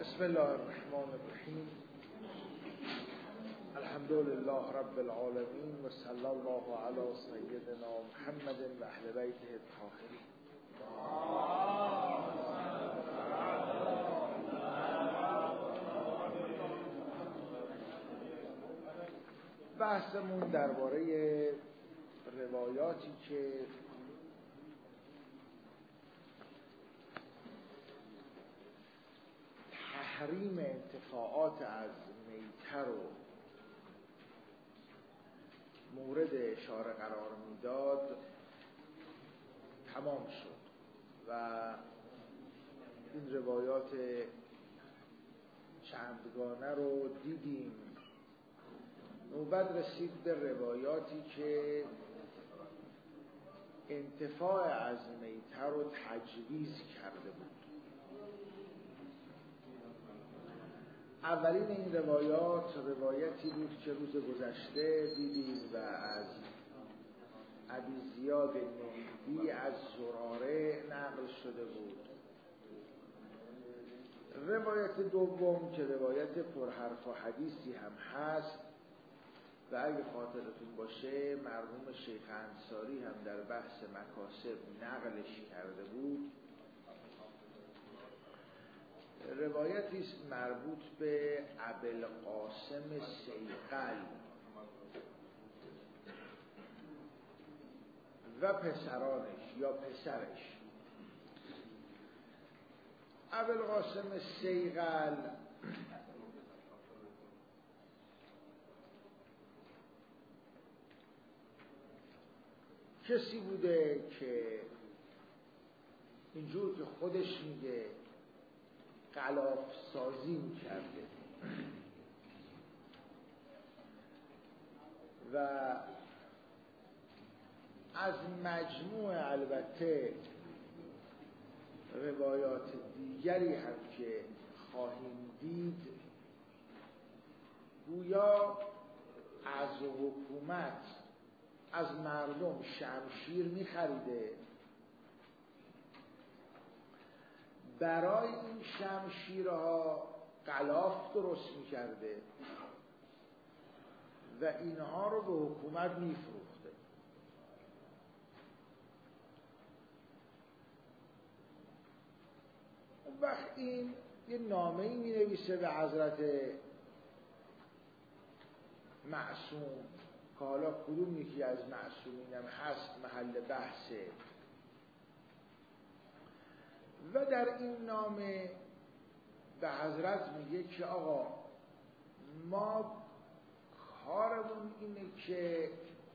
بسم الله الرحمن الرحیم. الحمد لله رب العالمین و صلی الله علی سیدنا محمد و اهل بیته الطاهرین. بحثمون درباره روایاتی که تحریم انتفاعات از میته رو مورد اشاره قرار میداد تمام شد و این روایات چندگانه رو دیدیم. نوبت رسید به روایاتی که انتفاع از میته رو تجویز کرده بود. اولین این روایتی بود که روز گذشته دیدیم و از ابی زیاد نهدی از زراره نقل شده بود. روایت دوم که روایت پرحرف و حدیثی هم هست و اگه خاطرتون باشه مرحوم شیخ انصاری هم در بحث مکاسب نقلش کرده بود. روایتی است مربوط به ابوالقاسم سیقل و پسرانش یا پسرش. ابوالقاسم سیقل کسی بوده که اینجور که خودش میگه غلاف سازی می‌کرده و از مجموع البته روایات دیگری هم که خواهیم دید گویا از حکومت از مردم شمشیر می‌خریده، برای این شمشیرها غلاف درست می‌کرده و اینها رو به حکومت می‌فروخته. اون وقت این یه نامه‌ای می‌نویسه به حضرت معصوم که حالا کدوم یکی از معصومین هم هست محل بحثه و در این نامه به حضرت میگه که آقا ما کارمون اینه که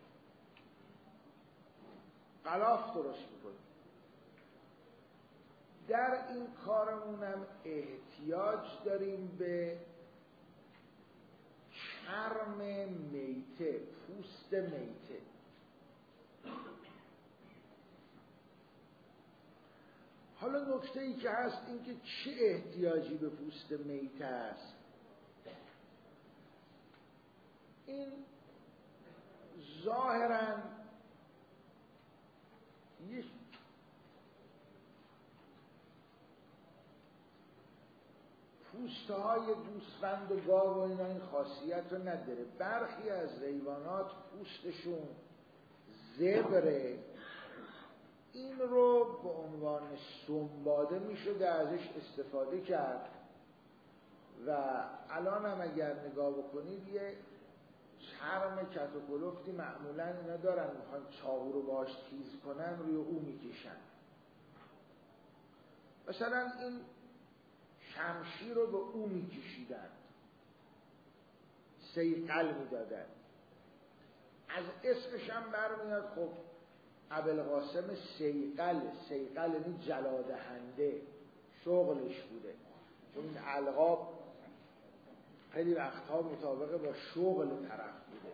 غلاف درست میکنیم، در این کارمون هم احتیاج داریم به چرم میته، پوست میته. حالا نکته ای که هست این که چه احتیاجی به پوست میته است. این ظاهراً یک پوسته های گوسفند و گاو و اینا این خاصیت رو نداره. برخی از حیوانات پوستشون زبره، این رو به عنوان سنباده می شده ازش استفاده کرد و الان هم اگر نگاه بکنید یه چرم کت و کلفتی معمولا اینا دارن، میخوان چاقو رو باهاش تیز کنن روی او میکشن. مثلا این شمشیر رو به او میکشیدن، سیقل میدادن. از اسمش هم برمیاد خب ابوالقاسم سیقل، سیقل یعنی جلادهنده، شغلش بوده. چون این القاب خیلی وقتها مطابق با شغل طرف بوده.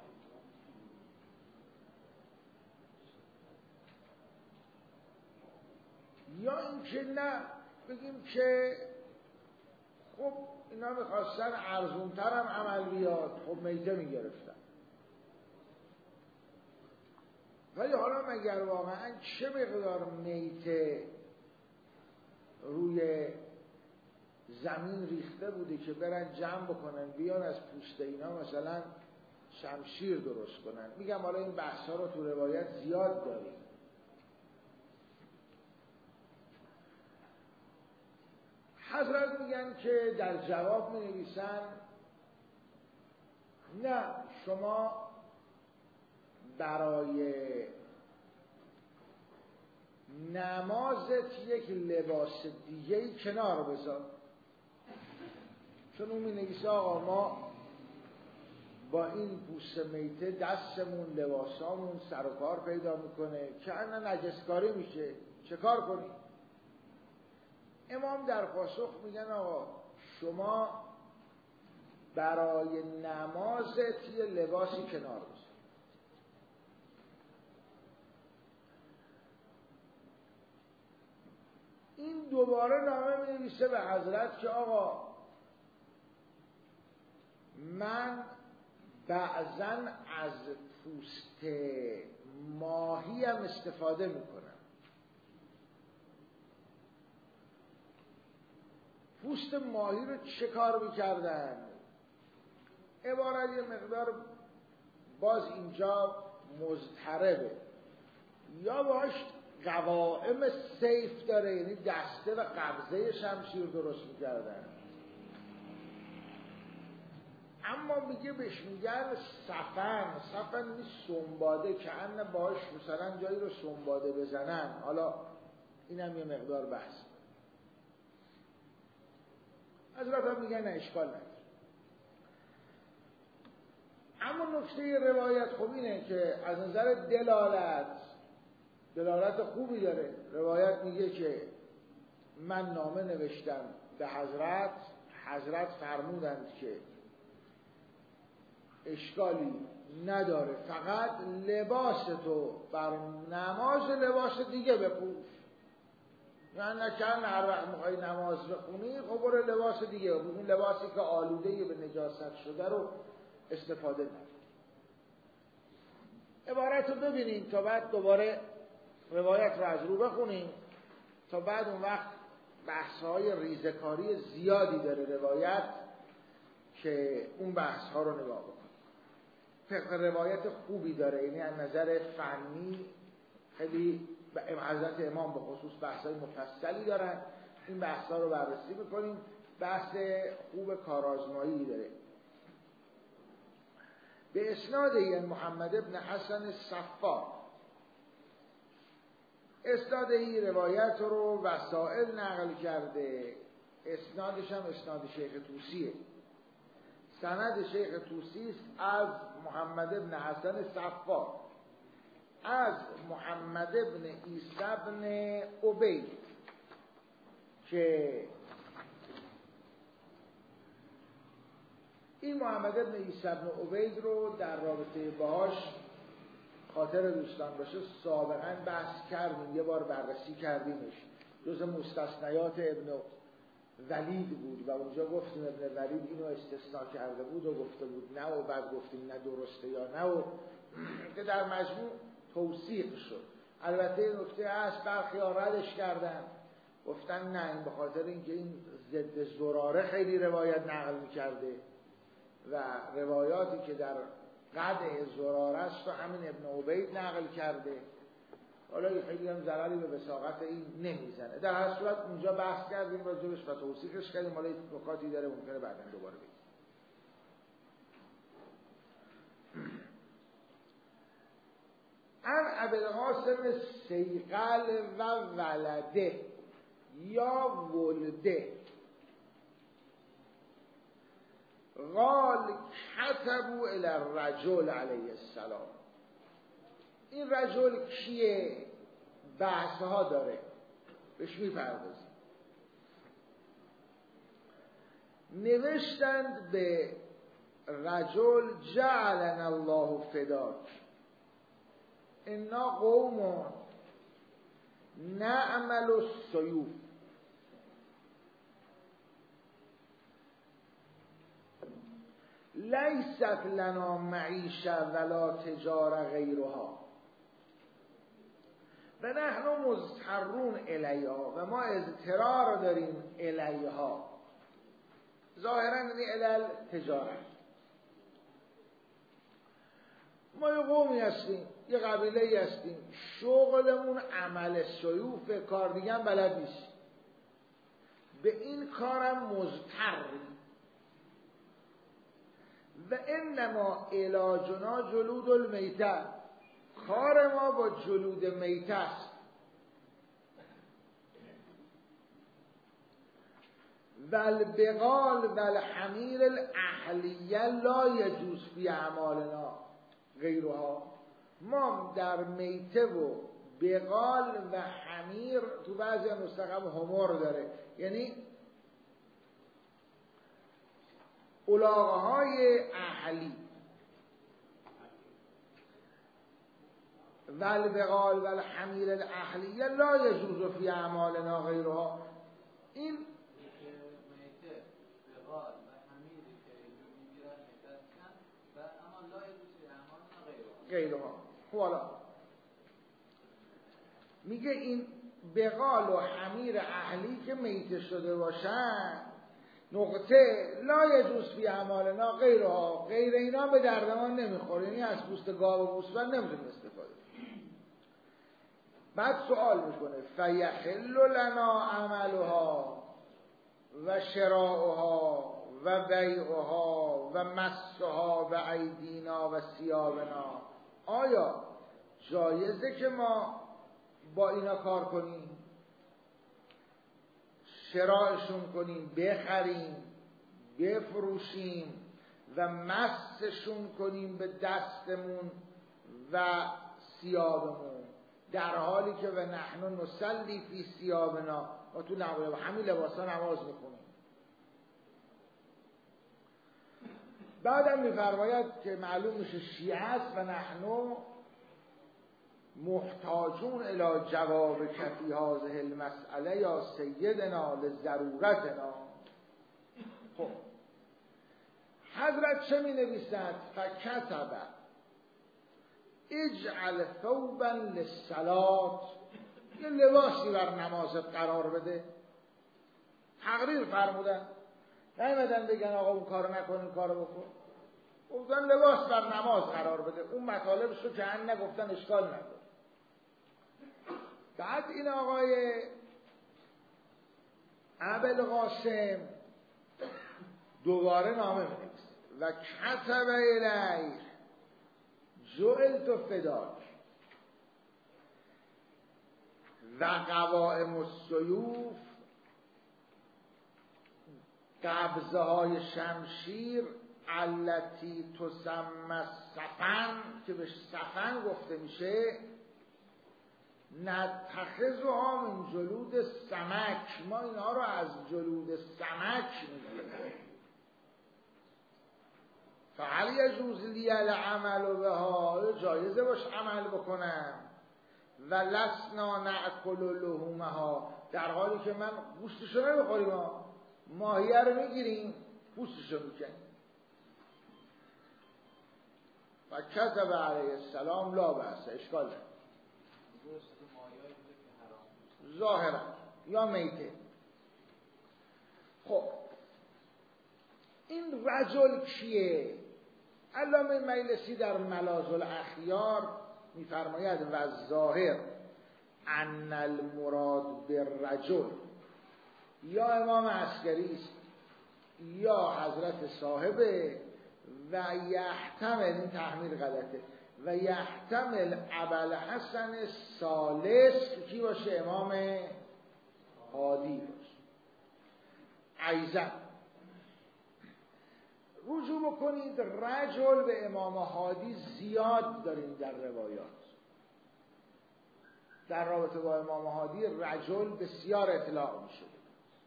یا اینکه نه بگیم که خب اینا میخواستن ارزونتر هم عمل بیاد، خب میته میگرفتن. ولی حالا مگر واقعا چه مقدار میته روی زمین ریخته بوده که برن جمع بکنن بیان از پوست اینا مثلا شمشیر درست کنن. میگم حالا این بحث ها رو تو روایت زیاد داریم. حضرت میگن که در جواب می نویسن نه، شما برای نمازت یک لباس دیگه‌ای کنار بذار. چون اون می نویسه آقا ما با این پوست میته دستمون لباسامون سر و کار پیدا میکنه که انا نجسکاری میشه، چه کار کنیم؟ امام در پاسخ میگن آقا شما برای نمازت یه لباسی کنار بذار. این دوباره نامه می نویسه به حضرت که آقا من بعضن از پوست ماهی هم استفاده میکنم. پوست ماهی رو چه کار میکردن؟ عبارت یه مقدار باز اینجا مضطربه، یا باش قوائم سیف داره، یعنی دسته و قبضه شمشیر درست میکردن، اما میگه بهش میگن صفن این سنباده که انه باش مثلا جایی رو سنباده بزنن. حالا اینم یه مقدار بحث. حضرت هم میگن نه اشکال نداره. اما نکته روایت خب اینه که از نظر دلالت خوبی داره. روایت میگه که من نامه نوشتم به حضرت فرمودند که اشکالی نداره، فقط لباس تو بر نماز لباس دیگه بپوش. یعنی نکن هر وقت میخوای نماز بخونی خب برو لباس دیگه، اون لباسی که آلوده به نجاست شده رو استفاده نکن. عبارت رو ببینیم تا بعد دوباره روایت رو از رو بخونیم، تا بعد اون وقت بحث‌های ریزکاری زیادی داره روایت که اون بحث‌ها رو نگاه بکنیم. فقه روایت خوبی داره، یعنی از نظر فنی خیلی حضرت امام به خصوص بحث‌های مفصلی دارن. این بحث‌ها رو بررسی می‌کنیم. بحث خوب کارآزمایی داره. به اسناد این محمد ابن حسن صفار، اسناد این روایت رو وسائل نقل کرده. اسنادش هم اسناد شیخ طوسیه. سند شیخ طوسی است از محمد ابن حسن صفار از محمد ابن عیسی ابن عبید که این محمد ابن عیسی ابن عبید رو در رابطه باهاش خاطر دوستان باشه سابقا بحث کردیم، یه بار بررسی کردیمش. جز مستثنیات ابن ولید بود و اونجا گفتیم ابن ولید اینو استثناء کرده بود و گفته بود نه، و بعد گفتیم نه درسته یا نه، و که در مجموع توثیق شد. البته نکته هست برخی ها ردش کردن، گفتن نه این به خاطر اینکه این ضد زراره خیلی روایت نقل میکرده و روایاتی که در قدع زراره است و همین ابن عبید نقل کرده. حالا خیلی هم ضرری به وثاقت این نمیزنه. در هر صورت اونجا بحث کردیم راجبش و توصیفش کردیم. حالا نکاتی داره ممکنه بعدا دوباره بگیم. ان ابوالقاسم سیقل و ولده یا ولده قال کتبوا الی الرجل علیه السلام. این رجل کیه؟ بحث ها داره، بهش میپردازیم. نوشتند به رجل جعلنا الله فداک انا قوم نعمل السیوف لیست لنا معیشه ولا تجاره غیرها و نحن مضطرون الیها و ما اضطرار داریم الیها. ظاهرا یعنی علل تجارت. ما یه قومی هستیم، یه قبیله هستیم، شغلمون عمل سیوف، کار دیگه هم بلد نیست، به این کارم مضطریم و انما علاجنا جلود المیته، کار ما با جلود میته است. والبغال والحمیر الاهلیه لا یجوز فی اعمالنا غیرها. ما در میته و بغال و حمیر، تو بعضی نسخه همور داره، یعنی الاغه های اهلی، والبغال والحمیر الاهلیه لا یجوز فی اعمالنا غیرها. این میته بغال و حمیری که میگیرن میترسن و اما لا یجوز فی اعمالنا غیرها. حالا میگه این بغال و حمیر اهلی که میته شده باشن، نقطه لا یجوز فی اعمالنا غیرها، غیر اینا به درد ما نمیخوره، یعنی از پوست گاو و گوسفند نمیتونیم استفاده. بعد سوال میکنه فیحل لنا عملها و شراؤها و بیعها و مسها و ایدینا و ثیابنا، آیا جایزه که ما با اینا کار کنیم، شرائشون کنیم، بخریم، بفروشیم و مسشون کنیم به دستمون و ثیابمون، در حالی که و نحن نصلی فی ثیابنا، ما تو همین لباسا نماز میکنیم. بعدم میفرماید که معلوم میشه شیعه است و نحن محتاجون الی جواب کفی هذه المسئله یا سیدنا لضرورتنا. خب حضرت چه می نویسند؟ فکتب اجعل ثوبا للصلاة، یه لباسی بر نمازت قرار بده. تقریر فرمودن، نیومدن بگن آقا اون کارو نکن این کارو بکن، گفتن لباس بر نماز قرار بده. اون مطالبش رو که هم نگفتن اشکال نداره. بعد این آقای ابوالقاسم دوباره نامه می‌نویسه و کتب الیه جعلت فداک و قوائم السیوف، قبضه های شمشیر التی تسمى سفن، که به سفن گفته میشه، نتخذها من جلود سمک، ما اینها رو از جلود سمک میگیریم. فهل یجوز لی العمل بها، جایزه باش عمل بکنم، و لسنا نأکل لحومها، در حالی که من گوشتشو نمیخوریم، ماهیه رو میگیریم پوستشو میکنیم. و کتب علیه السلام لا بأس، اشکال نداره، ظاهرا یا میته. خب این رجل کیه؟ علامه مجلسی در ملاذ الاخیار میفرماید و ظاهر ان المراد بالرجل یا امام عسکری است یا حضرت صاحبه، و یحتمل، این تحمیل غلطه، و یحتمل ابوالحسن ثالث که کی باشه؟ امام هادی باشه. ایضا رجوع بکنید، رجل به امام هادی زیاد داریم در روایات، در رابطه با امام هادی رجل بسیار اطلاع می شده.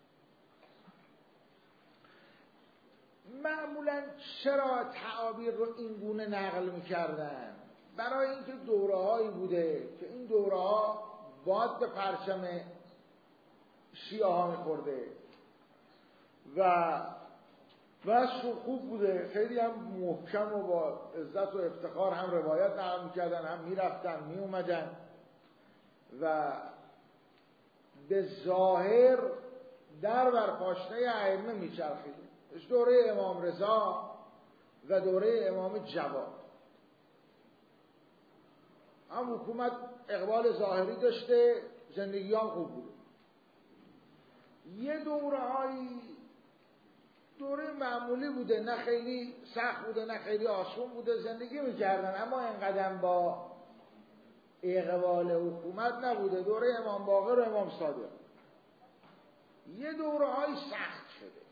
معمولا چرا تعابیر رو این گونه نقل می کردن؟ برای اینکه دوره هایی بوده که این دوره ها باد به پرچم شیعه ها می خورده و بس خوب بوده، خیلی هم محکم و با عزت و افتخار هم روایت نقل می کردن، هم می رفتن می اومدن و به ظاهر در بر پاشنه ائمه می چرخید. دوره امام رضا و دوره امام جواد. هم حکومت اقبال ظاهری داشته، زندگی هم خوب بوده. یه دوره معمولی بوده، نه خیلی سخت بوده نه خیلی آسون بوده، زندگی میکردن، اما اینقدر با اقبال حکومت نبوده. دوره امام باقر و امام صادق. یه دوره‌های سخت شده،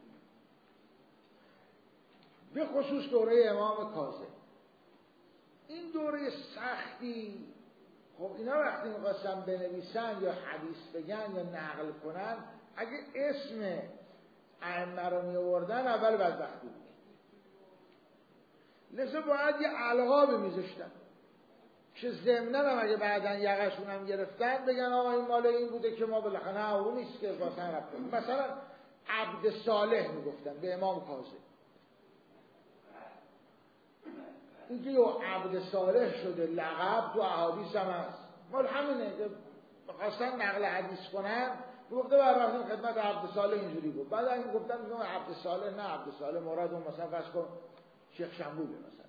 به خصوص دوره امام کاظم. این دوره سختی، خب اینا وقتی می‌خواستن بنویسن یا حدیث بگن یا نقل کنن، اگه اسم ائمه رو می‌آوردن اول بدبختی بود. لذا باید یه القابی می‌ذاشتن که ضمناً هم اگه بعداً یقشون هم گرفتن بگن آقا این مال این بوده که ما بالاخره نه اون نیست که واسه رفتیم. مثلا عبد صالح میگفتن به امام کاظم. این که یه عبد صالح شده لقب تو احادیث هم هست، مال همینه که خواستن نقل حدیث کنن، گفته برفتیم خدمت عبد صالح اینجوری بود. بعد این گفتن میگم عبد صالح، نه عبد صالح مراد اون مثلا فرض کن شیخ شنبوله مثلا،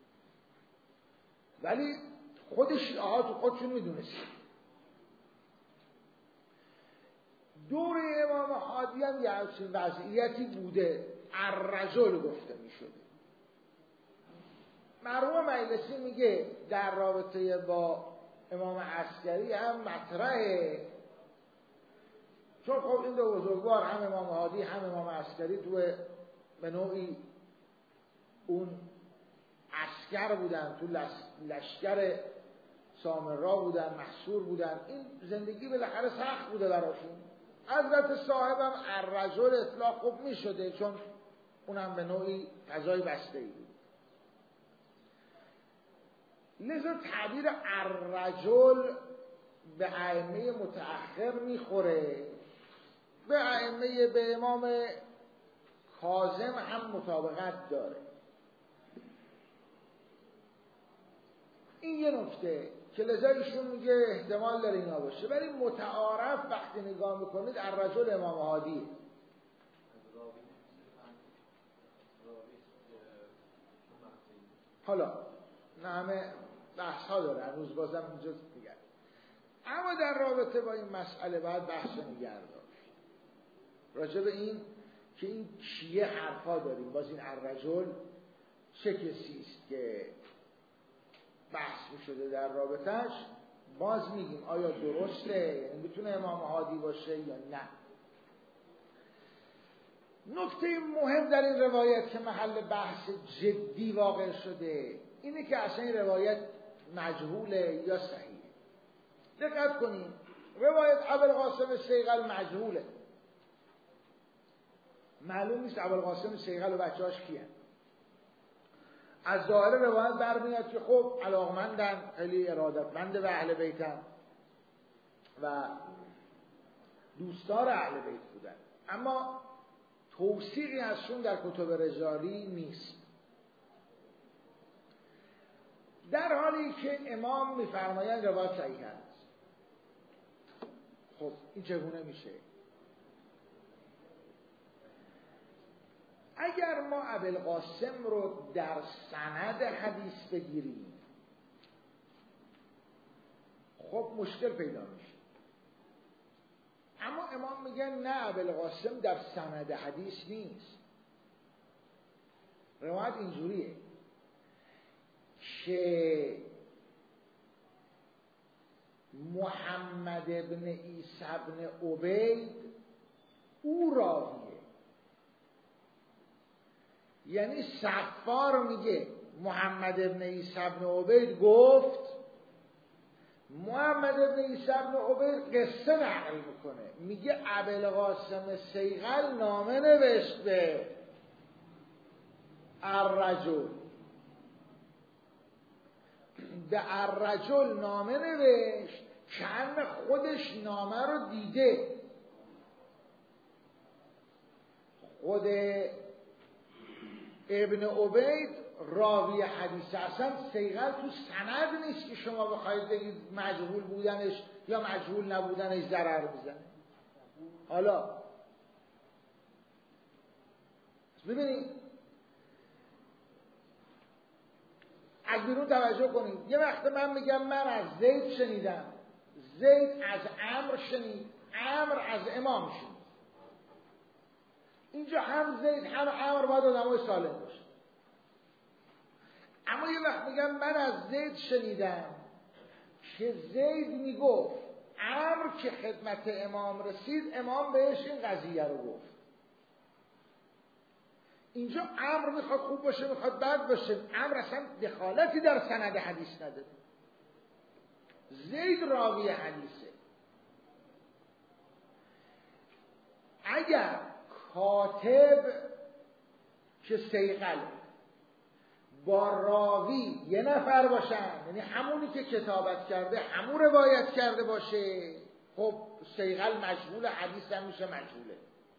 ولی خود شیعه‌ها تو خودشون میدونست. دوره امام هادی هم یه همچین وضعیتی بوده، الرجل گفته میشده. مرحوم مجلسی میگه در رابطه با امام عسکری هم مطرحه، چون خب این دو بزرگوار هم امام هادی هم امام عسکری تو به نوعی اون عسکر بودن، تو لشکر سامرا بودن، محصور بودن، این زندگی بالاخره سخت بوده براشون. حضرت صاحبم الرجل اطلاق خوب می شده، چون اونم به نوعی فضای بسته‌ای بود. لذا تعبیر الرجل به ائمه متأخر میخوره، به امام کاظم هم مطابقت داره. این یه نکته که لذا ایشون میگه احتمال داره اینا باشه، ولی متعارف وقتی نگاه میکنید الرجل امام هادیه. حالا نه همه بحث ها داره، هنوز بازم اینجا دیگر، اما در رابطه با این مسئله باید بحث نگرد داشت راجع به این که این کیه حرفا داریم. باز این الرجل چه کسی است که بحث می شده در رابطهش، باز میگیم آیا درسته، یعنی میتونه امام هادی باشه یا نه. نکته مهم در این روایت که محل بحث جدی واقع شده اینه که اصلا این روایت مجهوله یا صحیحه. دقت کنیم، روایت ابوالقاسم صیقل مجهوله، معلوم نیست ابوالقاسم صیقل و بچه‌هاش کیه. از ظاهر روایت برمیاد که خب علاقمندن، خیلی ارادتمند به اهل بیتن و دوستدار اهل بیت بودن، اما توثیقی ازشون در کتب رجالی نیست. در حالی که امام میفرمایند روایت صحیح است. خب این چگونه میشه؟ اگر ما ابوالقاسم رو در سند حدیث بگیریم خب مشکل پیدا میشه، اما امام میگن نه، ابوالقاسم در سند حدیث نیست. روایت اینجوریه که محمد ابن عیسی ابن عبید او راویه، یعنی صفار میگه محمد ابن عیسی ابن عبید گفت، محمد ابن عیسی ابن عبید قصه نقل میکنه، میگه ابوالقاسم صیقل نامه نوشت به الرجل، به الرجل نامه نوشت که خودش نامه رو دیده. خود ابن عبید راوی حدیث، اصلا صیقل تو سند نیست که شما بخواید بگید مجهول بودنش یا مجهول نبودنش ضرر میزنه. حالا ببینید از بیرون توجه کنید. یه وقت من میگم من از زید شنیدم، زید از عمرو شنید، عمرو از امام شنید. اینجا هم زید هم عمرو باید آدمای سالم باشه. اما یه وقت میگم من از زید شنیدم که زید میگفت عمرو که خدمت امام رسید امام بهش این قضیه رو گفت. اینجا عمرو میخواد خوب باشه میخواد بد باشه، عمرو اصلا دخالتی در سند حدیث نداره، زید راوی حدیثه. اگر کاتب که صیقله با راوی یه نفر باشن، یعنی همونی که کتابت کرده همون روایت کرده باشه، خب صیقل مجهول، حدیث هم میشه مجهوله.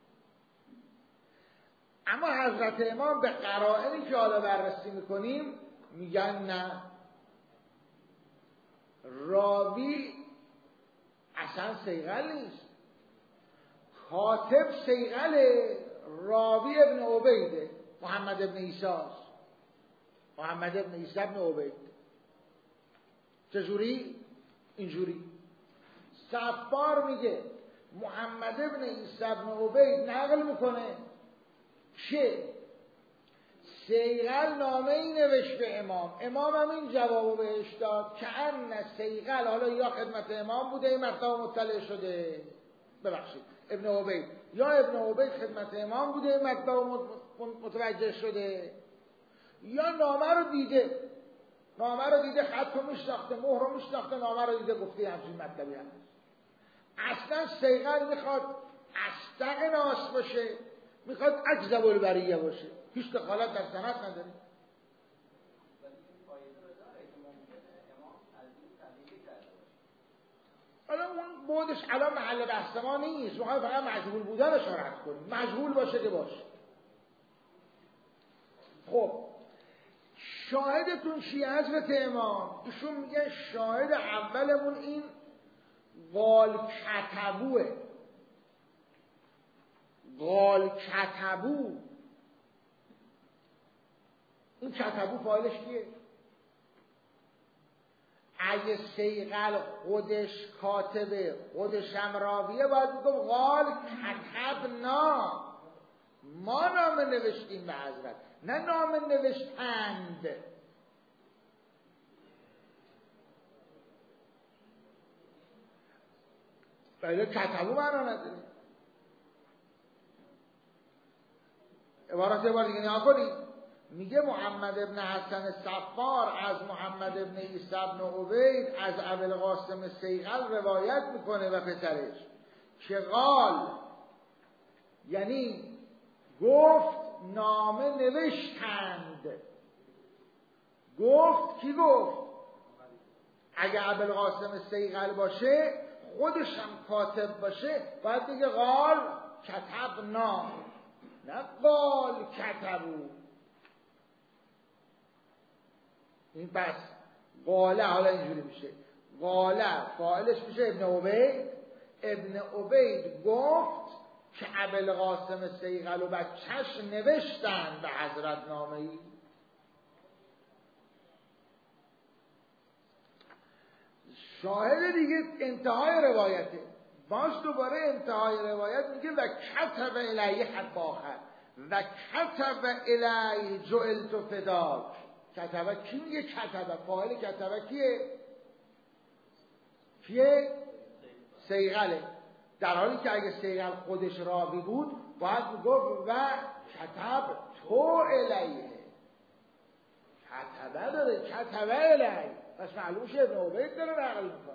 اما حضرت امام به قرائنی که حالا بررسی میکنیم میگن نه، راوی اصلا صیقل نیست، کاتب صیقله، راوی ابن عبیده، محمد ابن عیساست، محمد ابن عیسی ابن عبید. چجوری؟ اینجوری صفار میگه محمد ابن عیسی ابن عبید نقل میکنه که صیقل نامه ای نوشت به امام، امام هم این جوابو بهش داد که ان صیقل حالا یا خدمت امام بوده این مطلب مطلع شده، ببخشید ابن عبید، یا ابن عبید خدمت امام بوده این مطلب متوجه شده، یا نامه رو دیده، نامه رو دیده، خط رو میشناخته، مهر رو میشناخته، نامه رو دیده گفته همچین مطلبی هست. اصلا صیقل میخواد اصدق ناس باشه، میخواد اکذب البریه باشه، هیچ دخالت در سند نداره. حالا اون بودش الان محل بحث ما نیست، ما فقط مجهول بودن رو شرح کنیم، مجهول باشه که باشه. خب شاهدتون چیه حضرت امام؟ ایشون میگه شاهد اولمون این قال کتبوه، قال کتبو. این کتبو فاعلش کیه؟ اگه صیقل خودش کاتبه خودش هم راویه باید بگم قال کتبنا، ما نامه نوشتیم به حضرت، نه نامه نوشتند. بله کتبو معنا نداره. عبارت دیگه نگاه کنید، میگه محمد ابن حسن صفار از محمد ابن عیسی ابن عبید از ابوالقاسم صیقل روایت میکنه و پسرش که قال، یعنی گفت نامه نوشتند. گفت کی گفت؟ اگه ابوالقاسم صیقل باشه خودش هم کاتب باشه باید بگه قال کتبنا، نه قال کتبو. این پس قاله حالا اینجوری میشه، قاله فاعلش میشه ابن عبید، ابن عبید گفت که ابوالقاسم صیقل و بچه‌ش نوشتن به حضرت نامه‌ای. شاهد دیگه انتهای روایته، باز دوباره انتهای روایت میگه و کتب الیه حرف آخر و کتب الیه جعلت فداک. کتبه کی میگه؟ کتبه فاعل کتبه کیه؟ کیه؟ صیقله. در حالی که اگه صیقل خودش راوی بود باید میگفت و کتب تو الیه، کتبه داره، کتبه الیه، پس معلوم شه ابن عبید داره نقل میکنه.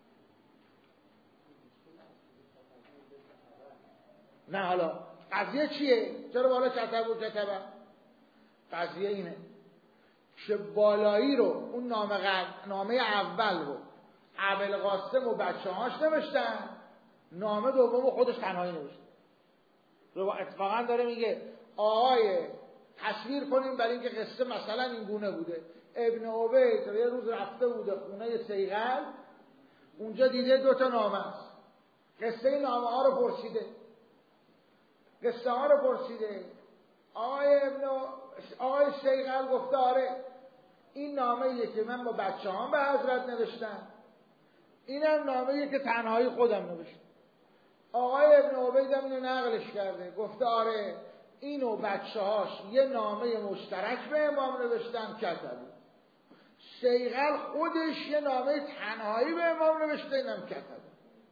نه حالا قضیه چیه؟ چرا بالا کتب و کتبه؟ قضیه اینه که بالایی رو اون نامه اول رو ابوالقاسم و بچه‌هاش نوشتن، نامه دوم خودش تنهایی نوشته. اتفاقا داره میگه آقای تصویر کنیم برای اینکه قصه مثلا این گونه بوده، ابن عبید یه روز رفته بوده خونه صیقل، اونجا دیده 2 نامه است، قصه این نامه ها رو پرسیده، قصه ها رو پرسیده، آقای شیغل گفته آره این نامه‌ایه که من با بچه‌هام به حضرت نوشتم، اینم نامه‌ایه که تنهایی خودم نوشتم. آقای ابن عبید هم اینو نقلش کرده، گفته آره اینو بچه‌هاش یه نامه مشترک به امام نوشتن کتبی. شیغل خودش یه نامه تنهایی به امام نوشته، اینم کتبی.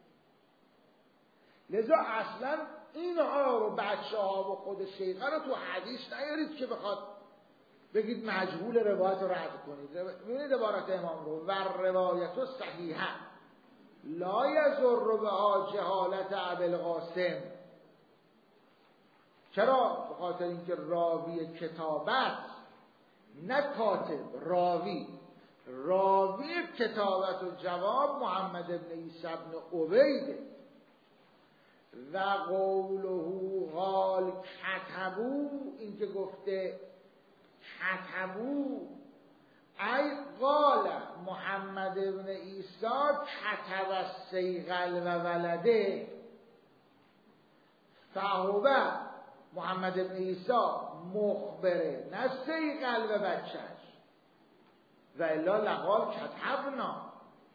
لذا اصلا اینها رو بچه‌ها و خود شیغل رو تو حدیث نیارید که بخواد بگید مجهول روایت رو رد کنید. ببینید عبارت امام رو، و روایت صحیحه لا یضر بها جهالت ابوالقاسم. چرا؟ به خاطر اینکه راوی کتابت، نه کاتب، راوی کتابت و جواب محمد بن عیسی بن عبیده. و قوله قال کتبو، این که گفته کتبو ای قال محمد بن عیسی کتب الصیغل و ولده، فهو محمد بن عیسی مخبره نه صیغل و بچهش، و الا لقال کتبنا.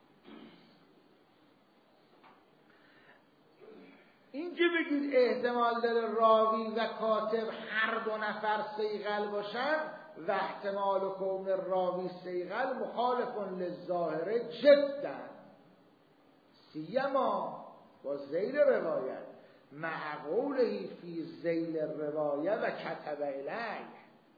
این که بگید احتمال داره راوی و کاتب هر دو نفر صیغل باشن و احتمال کون راوی صیغل مخالف للظاهر جدا، سیما با ذیل روایت مع قوله فی ذیل روایه و کتب الیه.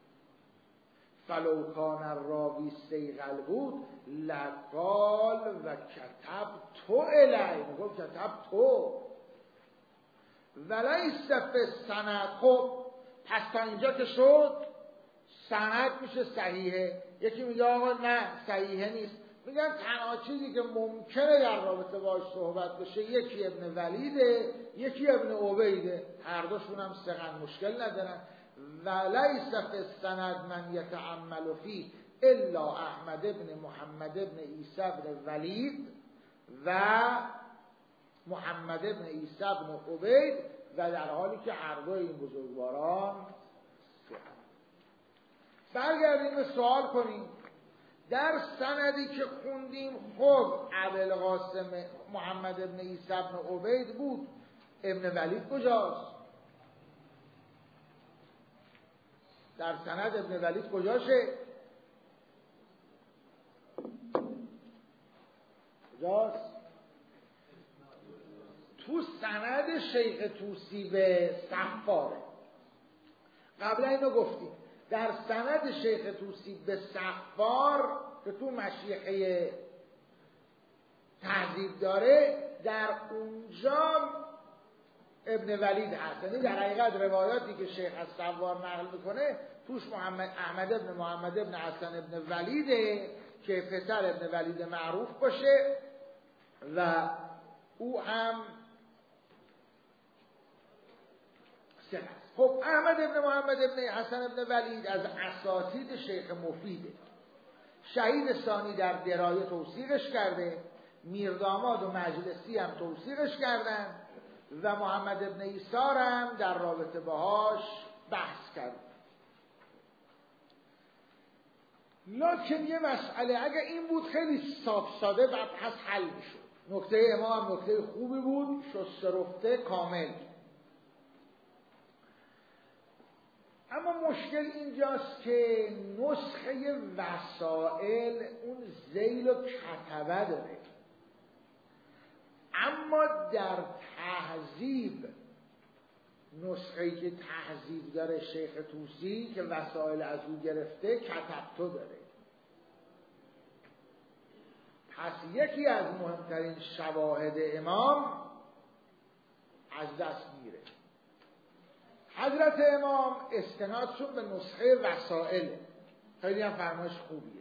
فلو کان الراوی صیغل بود لقال و کتب تو الیه، میگم کتب تو ولیس فی السند. خب پس تا اینجا که شد سند میشه صحیحه. یکی میگه آقا نه صحیحه نیست، میگن تنها چیزی که ممکنه در رابطه باش صحبت بشه یکی ابن ولیده یکی ابن عبیده، هر دوشون هم ثقن، مشکل ندارن. ولیس فی السند من یتعمل فیه الا احمد ابن محمد ابن عیسی ابن ولید و محمد ابن عیسی ابن عبید، و در حالی که هر دو این بزرگواران برگردیم به سوال کنیم در سندی که خوندیم خب ابوالقاسم محمد ابن عیسی ابن عبید بود، ابن ولید کجاست؟ در سند ابن ولید کجاشه؟ کجاست؟ تو سند شیخ طوسی به صفاره. قبلا اینو گفتیم در سند شیخ طوسی به صفار که تو مشیخه تهذیب داره، در اونجا ابن ولید هست. یعنی در حقیقت روایاتی که شیخ از صفار نقل میکنه توش احمد ابن محمد ابن حسن ابن ولیده که پسر ابن ولید معروف باشه و او هم سه هست. خب احمد ابن محمد ابن حسن ابن ولید از اساتید شیخ مفیده، شهید ثانی در درایه توثیقش کرده، میرداماد و مجلسی هم توثیقش کردن و محمد ابن عیسی هم در رابطه باهاش بحث کرد. لکن یه مسئله اگه این بود خیلی صاف ساده بعد پس حل میشد. نکته امام هم نکته خوبی بود، شسته رفته کامل. اما مشکل اینجاست که نسخه وسائل اون ذیل و کتبه داره، اما در تهذیب نسخه‌ای که تهذیب داره شیخ طوسی که وسائل از او گرفته کتبتو داره. پس یکی از مهمترین شواهد امام از دست میره. حضرت امام استنادشون به نسخه وسائل، خیلی هم فرمایش خوبیه،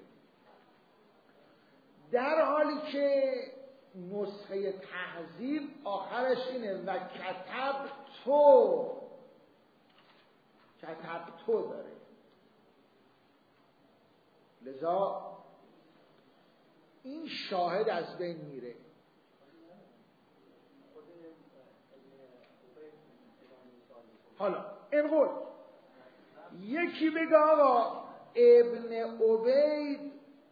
در حالی که نسخه تهذیب آخرش اینه و کتب تو داره. لذا این شاهد از بین میره. حالا این قول یکی بگه آقا ابن عبید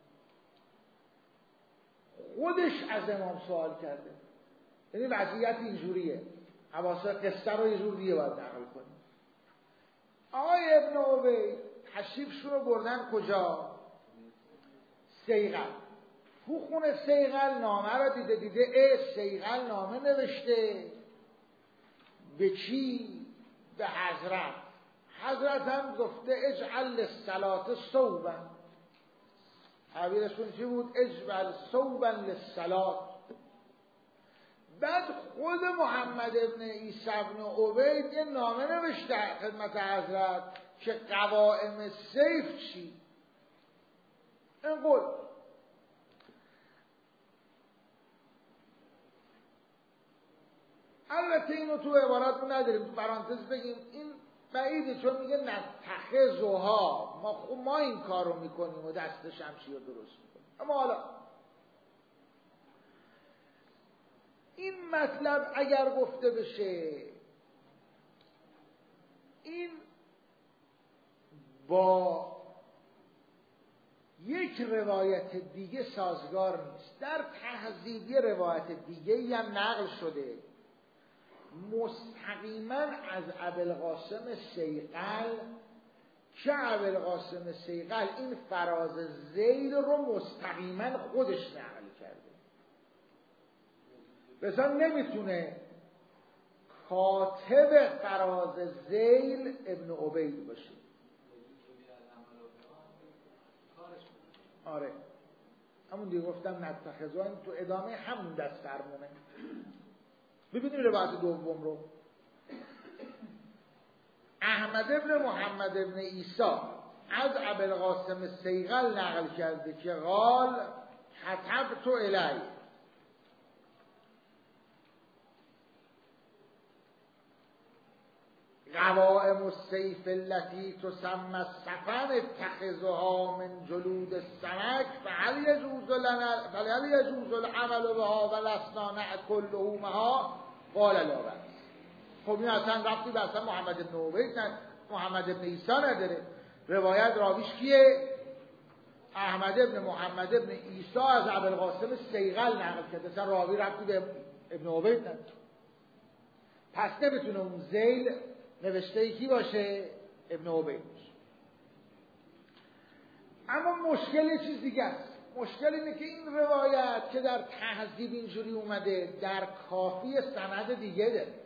خودش از امام سوال کرده، یعنی وضعیت اینجوریه، حواس قصه رو یه جور دیگه باید نقل کنیم. آقای ابن عبید تشریفشون رو بردن کجا؟ صیقل. تو خونه صیقل نامه رو دیده صیقل نامه نوشته به کی؟ به حضرت. حضرت هم گفته اجعل للصلاة ثوبا، تعبیرشون چی بود؟ اجعل ثوبا للصلاة. بعد خود محمد ابن عیسی ابن عبید یه نامه نوشته خدمت حضرت که قوائم سیف چی؟ این قول البته اینو تو عبارت نداریم، تو پرانتز بگیم این بعیده، چون میگه نتخذها، ما این کار رو میکنیم و دست شمشیر رو درست میکنیم. اما حالا این مطلب اگر گفته بشه این با یک روایت دیگه سازگار نیست. در تهذیب یه روایت دیگه هم نقل شده مستقیما از ابوالقاسم صیقل که ابوالقاسم صیقل این فراز ذیل رو مستقیما خودش نقل کرده، بسا نمیتونه کاتب فراز ذیل ابن عبید باشه. آره همون دیگه گفتم نتخذها، تو ادامه همون دست فرمونه. ببینیم روایت دوم رو. احمد ابن محمد ابن عیسی از ابوالقاسم صیقل نقل کرده که قال كتبت الی قوائم السیف التي تسمى السفن اتخذها من جلود السمك فهل يجوز العمل بها ولسنا نأكل لحومها؟ قال لا بأس. خب این اصلا ربطی به اصلا محمد ابن عبید محمد ابن عیسی نداره. روایت راویش کیه؟ احمد ابن محمد ابن عیسی از ابوالقاسم صیقل نقل کرده، اصلا راوی ربطی به ابن عبید نداره. پس نمیتونه اون ذیل نوشته کی باشه؟ ابن عبید باشه. اما مشکل یه چیز دیگه است. مشکل اینه که این روایت که در تهذیب اینجوری اومده در کافی سند دیگه داره.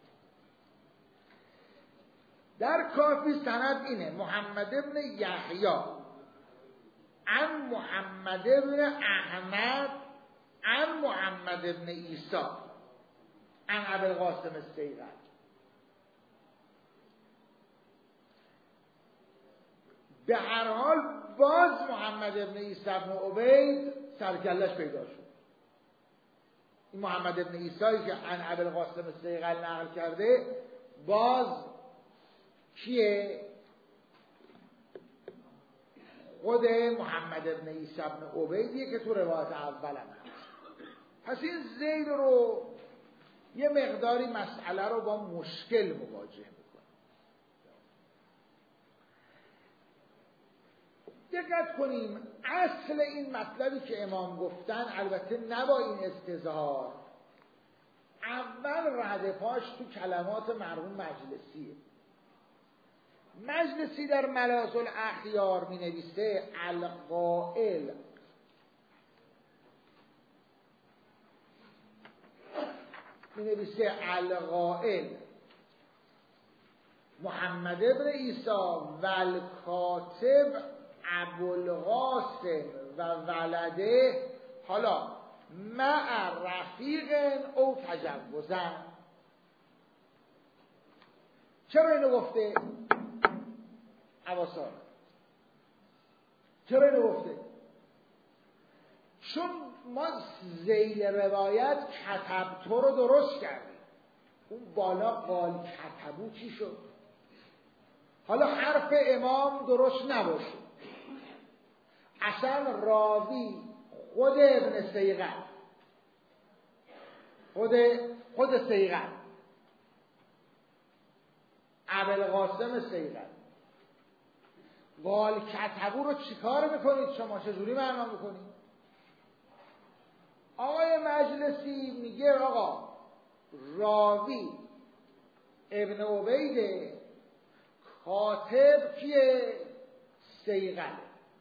در کافی سند اینه محمد ابن یحیی عن محمد ابن احمد عن محمد ابن عیسی عن ابوالقاسم صیقل. به هر حال باز محمد ابن عیسی ابن عبید سرکلش پیدا شد. این محمد ابن عیسی که عن ابوالقاسم صیقل نقل کرده باز کیه؟ خود محمد ابن عیسی ابن عبیدیه که تو روایت اول هم هست. پس این ذیل رو یه مقداری مسئله رو با مشکل مواجه میکنه. دقت کنیم اصل این مطلبی که امام گفتن البته نه با این استظهار، اول ردپاش تو کلمات مرحوم مجلسیه. مجلسی در ملاذ الاخیار می نویسه القائل محمد ابن عیسی و الکاتب ابوالقاسم و ولده حالا مع رفیق او تجوزن. چرا اینو گفته؟ عواسان چرا اینو گفته؟ چون ما ذیل روایت کتبتو رو درست کردیم، اون بالا قال کتبو چی شد؟ حالا حرف امام درست نباشه، اصلا راوی خود ابن صیقل خود صیقل ابوالقاسم صیقل قال کتبو رو چیکار میکنید شما؟ چجوری معنا میکنید؟ آقای مجلسی میگه آقا راوی ابن عبیده، کاتب کیه؟ صیقله.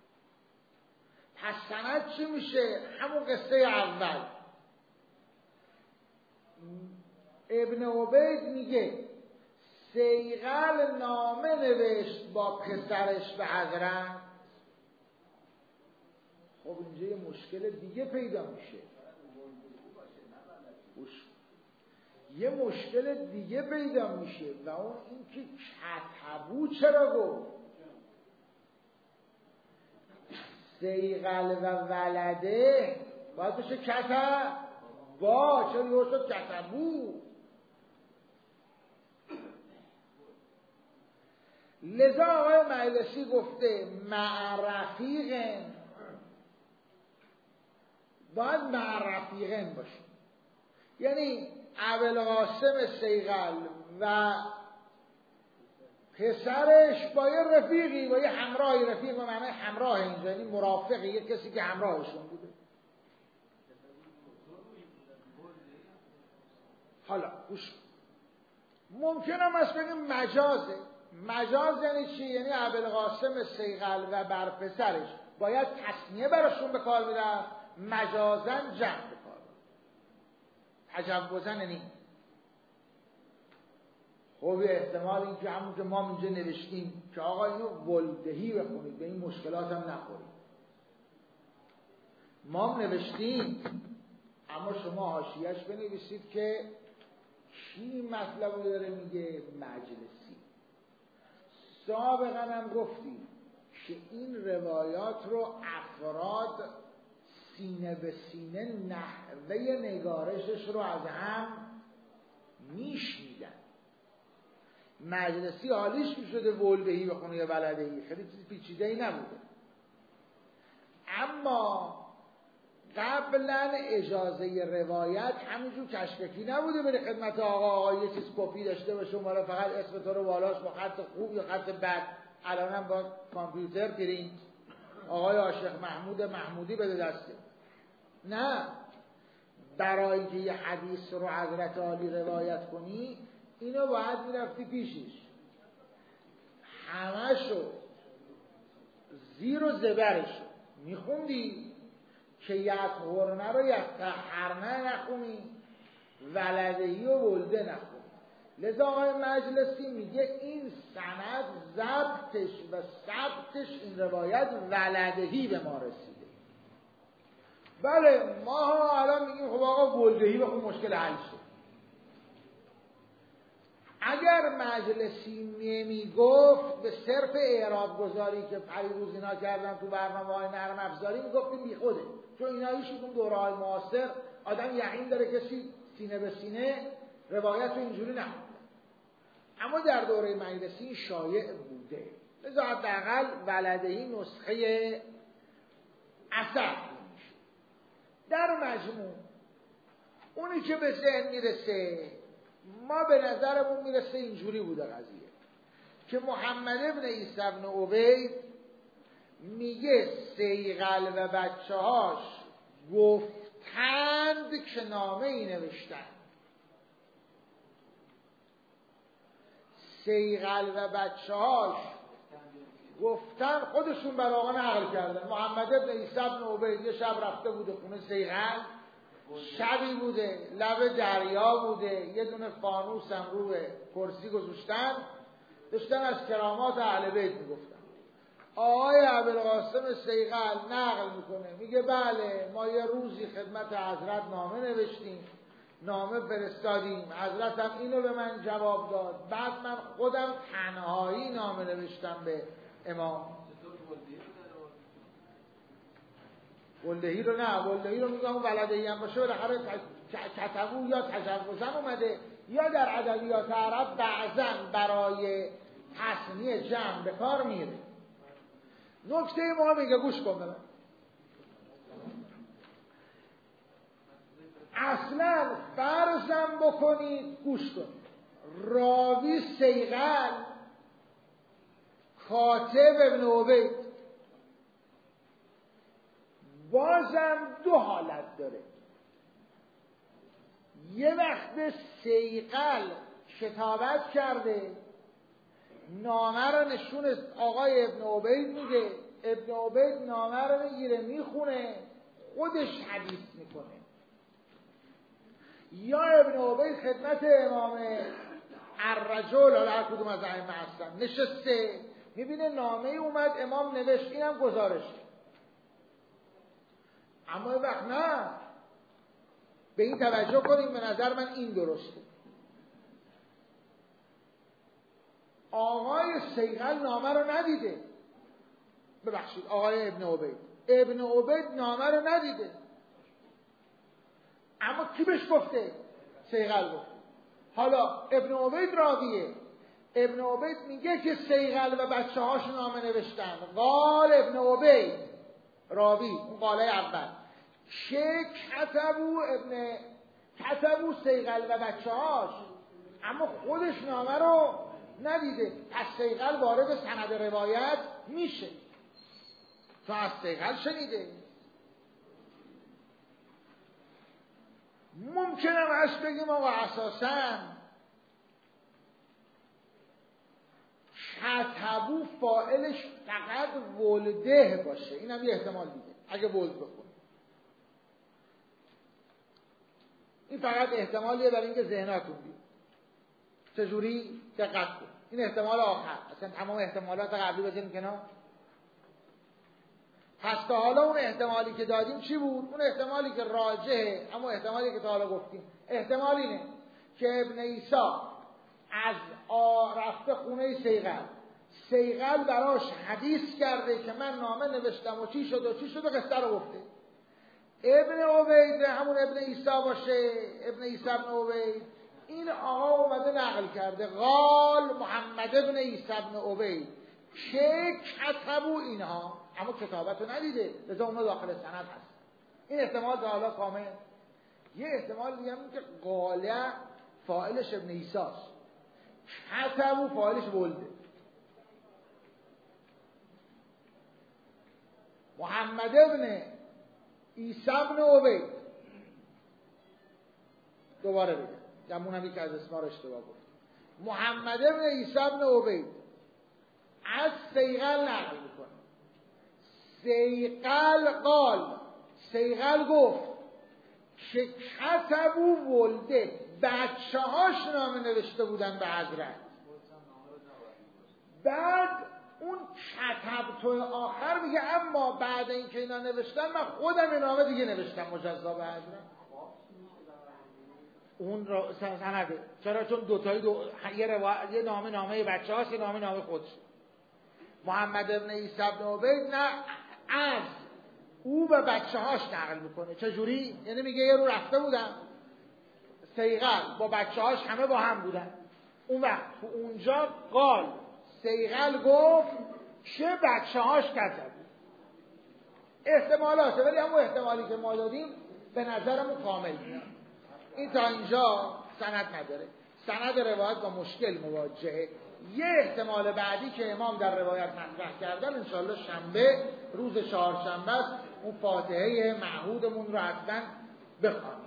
پس سند چی میشه؟ همون قصه اول. ابن عبید میگه صیقل نامه نوشت با پسرش به حضرت. خب اینجا یه مشکل دیگه پیدا میشه. یه مشکل دیگه پیدا میشه و اون این که کتبو چرا گفت؟ صیقل و ولده باید بشه کتب با، چرا یه شد کتبو؟ لذا آقای مجلسی گفته معرفیقن، باید معرفیقن باشه. یعنی ابوالقاسم صیقل و پسرش با یه رفیقی، با یه همراهی، رفیق به معنی همراه اینجا یعنی مرافقی، یه کسی که همراهشون بوده. حالا گوش، ممکن هم است بگیم مجازه. مجاز یعنی چی؟ یعنی ابوالقاسم صیقل و بر پسرش باید تثنیه براشون به کار میرفت، مجازن جمع به کار میرفت. تجوزن یعنی خب احتمال این که همون که ما اینجا نوشتیم که آقا اینو ولدهی بخونید به این مشکلات هم نخورید، ما نوشتیم، اما شما حاشیه‌اش بنویسید که کی مطلب رو داره میگه؟ مجلسی. سابقا هم گفتیم که این روایات رو افراد سینه به سینه نحوه نگارشش رو از هم میشنیدن. مجلسی حالیش که شده ولدهی بخونه یا ولدهی، خیلی چیز پیچیده‌ای نبوده. اما قبلا اجازه روایت همینجور کشفکی نبوده بری خدمت آقا یه چیز کپی داشته باشه شما فقط اسم تو رو بالاش با خط خوب یا خط بد، الان هم با کامپیوتر پرینت آقای عاشق محمودی بده دسته. نه، برای اینکه یه حدیث رو حضرت عالی روایت کنی اینو باید میرفتی پیشش، همشو زیر و زبرشو میخوندی که یطهرنه رو یطهرنه نخونی، ولدهی و ولده نخونی. لذا آقای مجلسی میگه این سند ضبطش و ثبتش این روایت ولدهی به ما رسیده. بله ما ها الان میگیم خب آقا ولدهی بخون مشکل حل شد. اگر مجلسی نمیگفت به صرف اعراب گذاری که پریروز اینا کردن تو برنامه‌های نرم افزاری میگفتیم بی خوده، چون اینا ایشون دوره‌های معاصر آدم یقین داره کسی سینه به سینه روایت رو اینجوری نخونده، اما در دوره مجلسی شایع بوده. لذا حداقل ولدهی نسخه اثر میشه. در مجموع اونی که به ذهن میرسه، ما به نظرمون میرسه اینجوری بوده قضیه که محمد ابن عیسی ابن عبید میگه صیقل و بچه هاش گفتند که نامه ای نوشتن. صیقل و بچه هاش گفتن، خودشون بر آقا نقل کردن. محمد ابن عیسی ابن عبید یه شب رفته بوده خونه صیقل، شبی بوده لب دریا بوده، یه دونه فانوس هم روی کرسی گذاشتن، داشتن از کرامات اهل بیت میگفتن. آقای ابوالقاسم صیقل نقل میکنه میگه بله ما یه روزی خدمت حضرت نامه نوشتیم، نامه فرستادیم، حضرت هم اینو به من جواب داد، بعد من خودم تنهایی نامه نوشتم به امام. ولدهی رو نه، ولدهی رو میگم ولدهی هم باشه بالاخره کتبو یا تجوزن اومده یا در ادبیات عرب بعضن برای تثنیه جمع به کار میره. نکته ما میگه گوش کن ببین، اصلا فرضم بکنید گوش کن، راوی صیقل کاتب ابن عبید. بازم دو حالت داره. یه وقت صیقل کتابت کرده، نامه رو نشون آقای ابن عبید میده، ابن عبید نامه رو میگیره میخونه، خودش حدیث میکنه. یا ابن عبید خدمت امام الرجل، حالا هر کدوم از ائمه هستن، نشسته میبینه نامه اومد، امام نوشت، اینم گزارش. اما این وقت نه، به این توجه کنیم، به نظر من این درسته. آقای صیقل نامه رو ندیده، ببخشید آقای ابن عبید، ابن عبید نامه رو ندیده، اما کی بهش گفته؟ صیقل گفته. حالا ابن عبید راویه، ابن عبید میگه که صیقل و بچه هاش نامه نوشتن، قال ابن عبید راوی، اون قاله اول، که کتبو صیقل و بچه هاش، اما خودش نامه رو ندیده. پس صیقل وارد سند روایت میشه، چون از صیقل شنیده. ممکنه هست بگیم آقا اساساً کتبو فاعلش فقط ولده باشه، اینم یه احتمال دیگه، اگه ولد بکنه. این فقط احتمالیه برای اینکه ذهناتون بیاد. چجوری؟ دقت کن. این احتمال آخر، اصلا تمام احتمالات قبلی بزنیم کنار. پس تا حالا اون احتمالی که دادیم چی بود؟ اون احتمالی که راجحه، اما احتمالی که تا حالا گفتیم، احتمال اینه که ابن عیسی از رفته خونه صیقل براش حدیث کرده که من نامه نوشتم و چی شد و چی شد و قصه رو گفته. ابن عبید همون ابن عیسی باشه، ابن عیسی ابن عبید، این آقا اومده نقل کرده، قال محمد ابن عیسی ابن عبید که کتبو اینها، اما کتابتو ندیده، لذا اونها داخل سند هست. این احتمال تا حالا کامل. یه احتمال دیگه هم که قاله فاعلش ابن عیسی است، کتبو فاعلش ولده. محمد ابن عیسی ابن عبید، دوباره بگم گمونم یک از اسما رو اشتباه گفت، محمد ابن عیسی ابن عبید از صیقل نقل میکنه. صیقل گفت که کتبو ولده، بچه هاش نامه نوشته بودن به حضرت. بعد اون کتب تو آخر میگه اما بعد اینکه اینا نوشتن من خودم این نامه دیگه نوشتم مجزا به حضرت. اون سنده. چرا؟ چون دوتایی یه نامه بچه هاست، یه نامه خودش. محمد ابن عیسی ابن عبید نه، از او به بچه هاش نقل میکنه. چجوری؟ یعنی میگه یه رو رفته بودن صیقل با بچه هاش همه با هم بودن، اون وقت تو اونجا قال صیقل گفت که بچه هاش کتب. احتمالاته، ولی همون احتمالی که ما دادیم به نظرمون کامل میاد. این تا اینجا سند نداره، سند روایت با مشکل مواجهه. یه احتمال بعدی که امام در روایت مطرح کردن انشالله شنبه، روز چهارشنبه است، اون فاتحه معهودمون رو حتما بخوان.